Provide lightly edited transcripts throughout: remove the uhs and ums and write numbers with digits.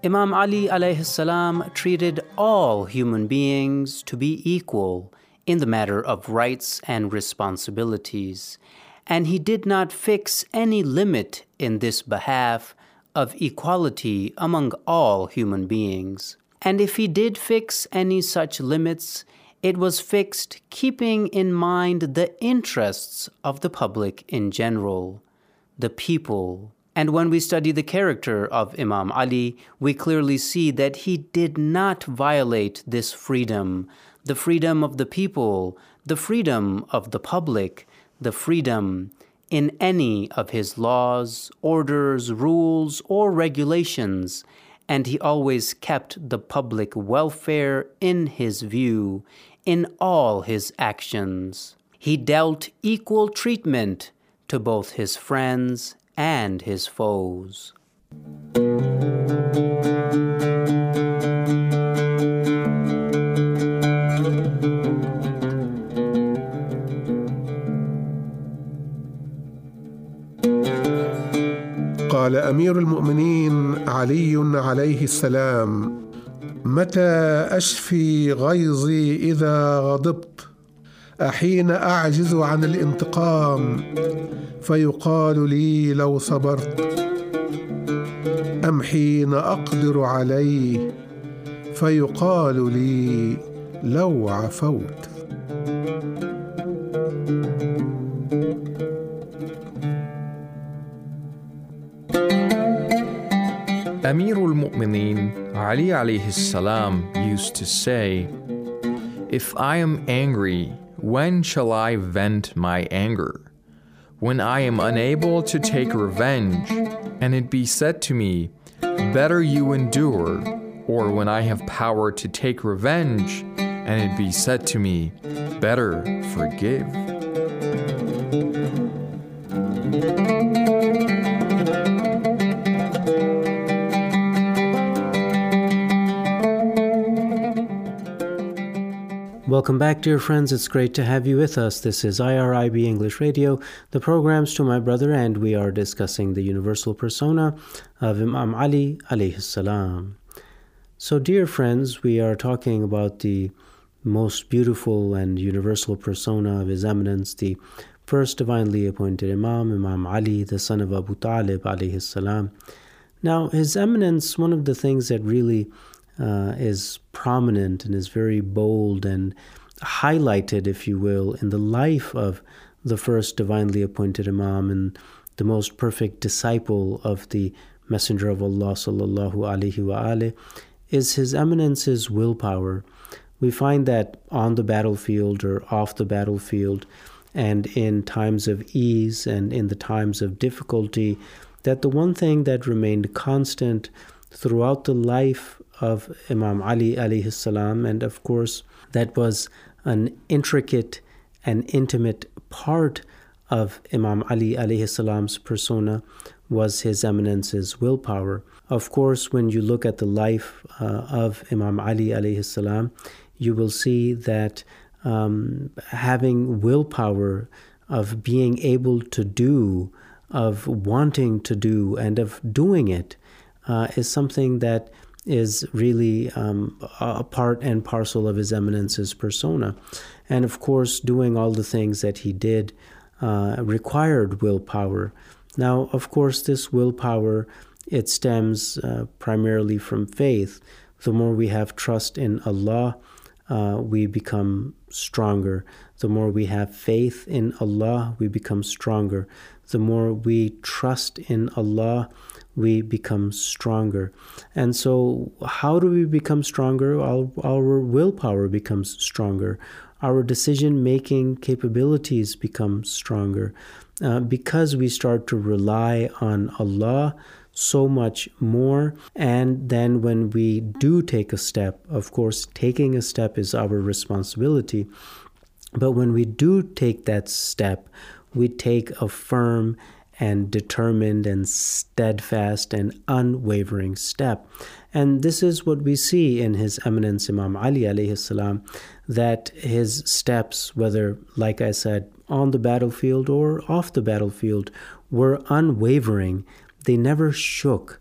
Imam Ali alayhi salam treated all human beings to be equal in the matter of rights and responsibilities, and he did not fix any limit in this behalf of equality among all human beings. And if he did fix any such limits, it was fixed keeping in mind the interests of the public in general, the people. And when we study the character of Imam Ali, we clearly see that he did not violate this freedom, the freedom of the people, the freedom of the public, the freedom in any of his laws, orders, rules, or regulations, and he always kept the public welfare in his view in all his actions. He dealt equal treatment to both his friends and his foes. قال أمير المؤمنين علي عليه السلام: متى أشفي غيظي إذا غضبت؟ أحين أعجز عن الانتقام فيقال لي لو صبرت، أم حين أقدر عليه فيقال لي لو عفوت؟ Amir al-Mu'mineen Ali alayhi salam used to say, "If I am angry, when shall I vent my anger? When I am unable to take revenge, and it be said to me, better you endure, or when I have power to take revenge, and it be said to me, better forgive." Welcome back, dear friends. It's great to have you with us. This is IRIB English Radio, the programs to my brother, and we are discussing the universal persona of Imam Ali alayhi salam. So, dear friends, we are talking about the most beautiful and universal persona of His Eminence, the first divinely appointed Imam, Imam Ali, the son of Abu Talib alayhi salam. Now, His Eminence, one of the things that really is prominent and is very bold and highlighted, if you will, in the life of the first divinely appointed Imam and the most perfect disciple of the Messenger of Allah sallallahu alaihi wa is His Eminence's willpower. We find that on the battlefield or off the battlefield and in times of ease and in the times of difficulty, that the one thing that remained constant throughout the life of Imam Ali alayhi salam, and of course that was an intricate and intimate part of Imam Ali alayhi salam's persona, was His Eminence's willpower. Of course, when you look at the life of Imam Ali alayhi salam, you will see that having willpower, of being able to do, of wanting to do, and of doing it is something that is really a part and parcel of His Eminence's persona. And of course, doing all the things that he did required willpower. Now, of course, this willpower, it stems primarily from faith. The more we have trust in Allah, we become stronger. The more we have faith in Allah, we become stronger. The more we trust in Allah, we become stronger. And so how do we become stronger? Our willpower becomes stronger. Our decision-making capabilities become stronger because we start to rely on Allah so much more. And then when we do take a step, of course, taking a step is our responsibility. But when we do take that step, we take a firm and determined and steadfast and unwavering step. And this is what we see in His Eminence Imam Ali alayhi salam, that his steps, whether, like I said, on the battlefield or off the battlefield, were unwavering. They never shook.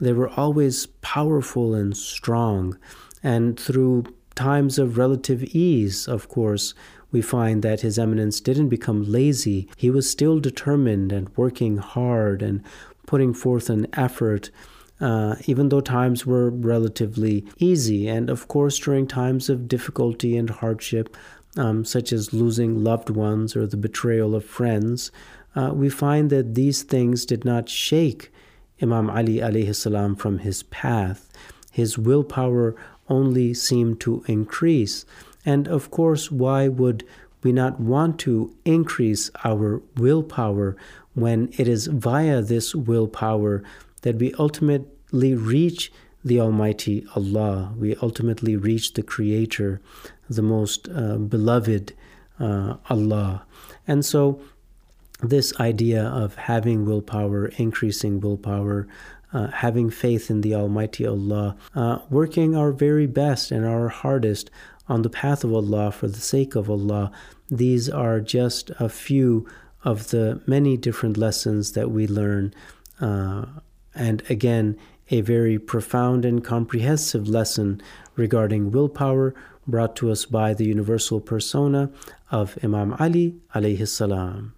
they were always powerful and strong. And through times of relative ease, of course, we find that His Eminence didn't become lazy. He was still determined and working hard and putting forth an effort, even though times were relatively easy. And of course, during times of difficulty and hardship, such as losing loved ones or the betrayal of friends, we find that these things did not shake Imam Ali alayhi salam from his path. His willpower only seemed to increase. And of course, why would we not want to increase our willpower when it is via this willpower that we ultimately reach the Almighty Allah? We ultimately reach the Creator, the most beloved Allah. And so this idea of having willpower, increasing willpower, having faith in the Almighty Allah, working our very best and our hardest on the path of Allah for the sake of Allah, these are just a few of the many different lessons that we learn. And again, a very profound and comprehensive lesson regarding willpower brought to us by the universal persona of Imam Ali alayhi salam.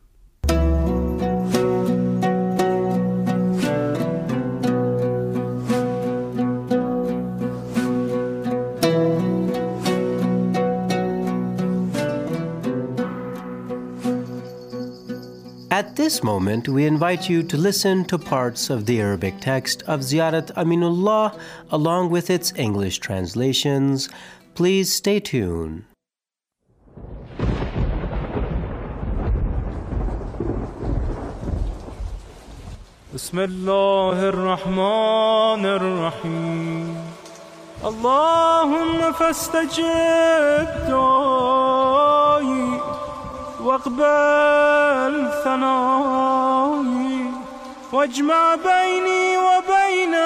At this moment, we invite you to listen to parts of the Arabic text of Ziyarat Aminullah along with its English translations. Please stay tuned. Bismillahirrahmanirrahim. Allahumma fastajib du'ai واقبل ثنائي واجمع بيني وبين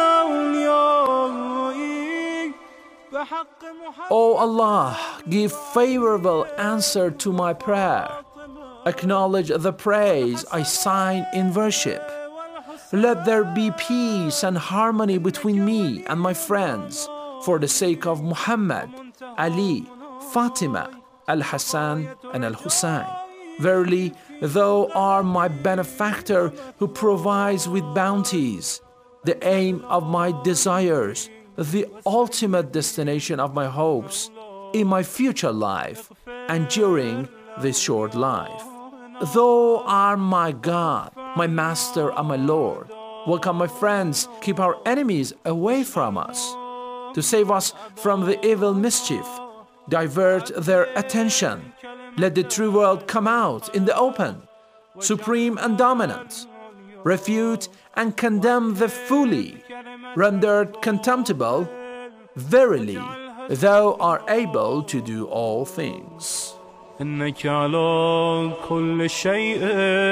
أوليائي بحق محمد. O Allah, give favorable answer to my prayer. Acknowledge the praise I sign in worship. Let there be peace and harmony between me and my friends for the sake of Muhammad, Ali, Fatima, Al-Hassan and Al-Hussein. Verily, Thou art my benefactor who provides with bounties, the aim of my desires, the ultimate destination of my hopes in my future life and during this short life. Thou art my God, my Master and my Lord. Welcome my friends, keep our enemies away from us. To save us from the evil mischief, divert their attention. Let the true world come out in the open, supreme and dominant. Refute and condemn the fully, rendered contemptible. Verily, Thou art able to do all things. إنك على كل شيء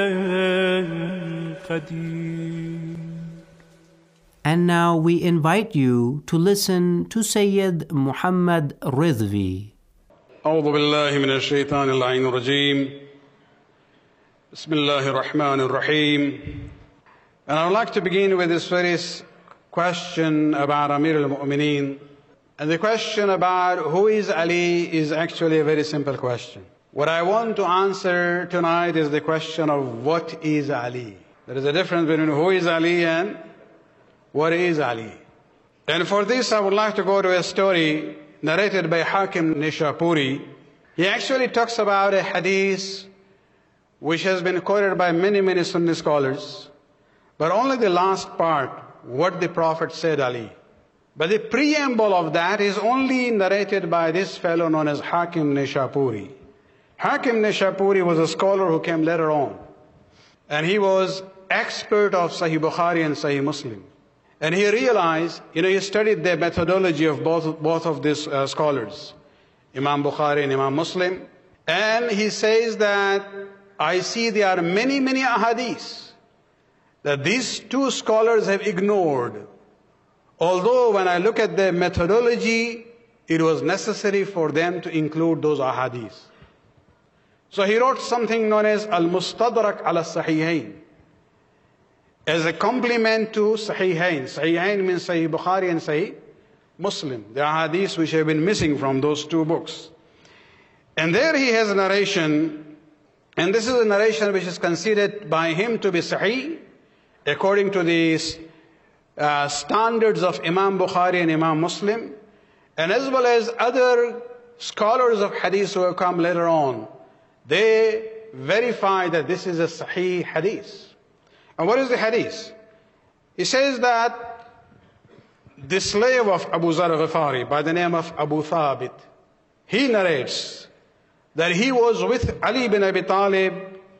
قدير. And now we invite you to listen to Sayyid Muhammad Ridvi. أعوذ بالله من الشيطان اللعين الرجيم. بسم الله الرحمن الرحيم. And I would like to begin with this very question about Amir al-Mu'mineen. And the question about who is Ali is actually a very simple question. What I want to answer tonight is the question of what is Ali. There is a difference between who is Ali and what is Ali. And for this I would like to go to a story narrated by Hakim Nishapuri. He actually talks about a hadith which has been quoted by many Sunni scholars, but only the last part, what the Prophet said Ali. But the preamble of that is only narrated by this fellow known as Hakim Nishapuri. Hakim Nishapuri was a scholar who came later on, and he was expert of Sahih Bukhari and Sahih Muslim. And he realized, he studied the methodology of both of these scholars, Imam Bukhari and Imam Muslim. And he says that I see there are many ahadith that these two scholars have ignored. Although when I look at the methodology, it was necessary for them to include those ahadith. So he wrote something known as Al-Mustadrak ala Sahihain. as a complement to Sahihain. Sahihain means Sahih Bukhari and Sahih Muslim. There are hadiths which have been missing from those two books. And there he has a narration, and this is a narration which is considered by him to be Sahih, according to the standards of Imam Bukhari and Imam Muslim, and as well as other scholars of hadith who have come later on. They verify that this is a Sahih hadith. And what is the hadith? He says that the slave of Abu Zar Ghifari by the name of Abu Thabit, he narrates that he was with Ali bin Abi Talib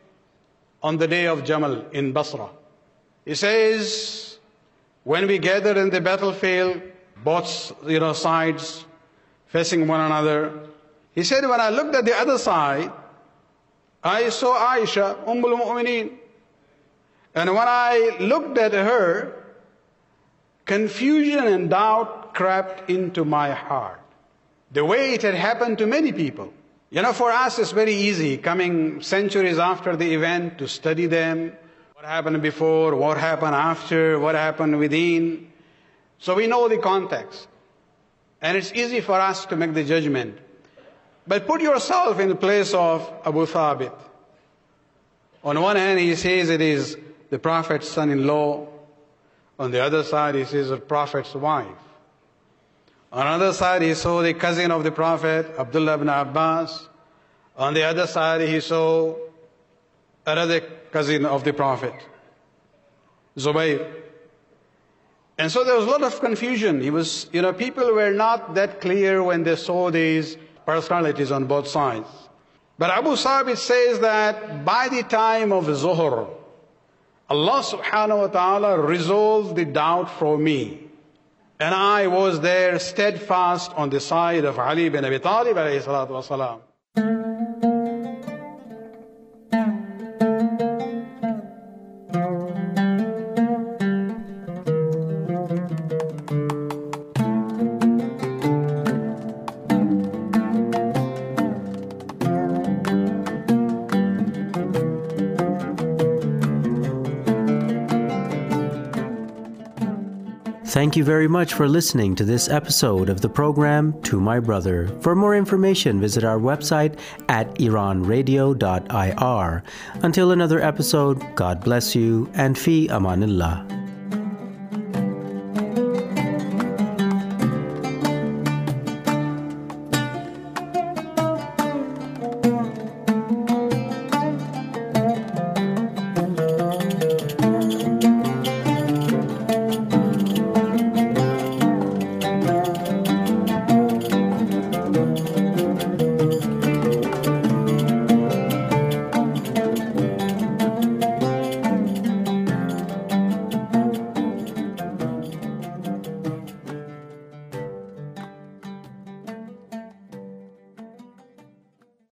on the day of Jamal in Basra. He says, when we gathered in the battlefield, both sides facing one another, he said, when I looked at the other side, I saw Aisha, Ummul Mu'mineen. And when I looked at her, confusion and doubt crept into my heart. The way it had happened to many people. For us it's very easy, coming centuries after the event, to study them. What happened before, what happened after, what happened within. So we know the context. And it's easy for us to make the judgment. But put yourself in the place of Abu Thabit. On one hand, he says it is the Prophet's son-in-law. On the other side, he says the Prophet's wife. On the other side, he saw the cousin of the Prophet, Abdullah ibn Abbas. On the other side, he saw another cousin of the Prophet, Zubayr. And so there was a lot of confusion. People were not that clear when they saw these personalities on both sides. But Abu Thabit says that by the time of Zuhr, Allah subhanahu wa ta'ala resolved the doubt for me. And I was there steadfast on the side of Ali bin Abi Talib alayhi salatu wasalam. Thank you very much for listening to this episode of the program To My Brother. For more information, visit our website at iranradio.ir. Until another episode, God bless you and fi amanillah.